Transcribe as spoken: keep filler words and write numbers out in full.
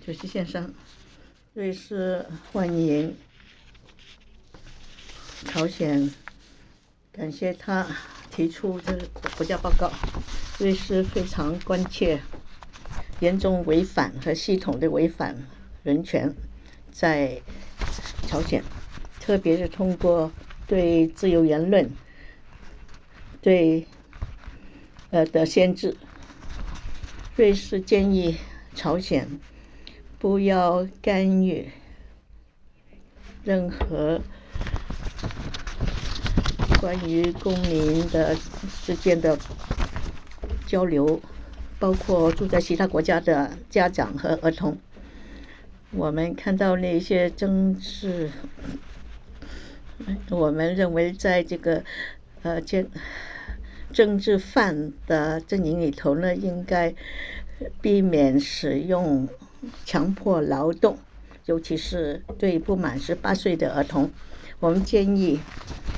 主席先生，瑞士欢迎朝鲜，感谢他提出这个国家报告。瑞士非常关切严重违反和系统的违反人权在朝鲜，特别是通过对自由言论对呃的限制。瑞士建议朝鲜不要干预任何关于公民的之间的交流，包括住在其他国家的家长和儿童。我们看到那些政治，我们认为在这个呃政政治犯的阵营里头呢，应该避免使用强迫劳动，尤其是对不满十八岁的儿童。我们建议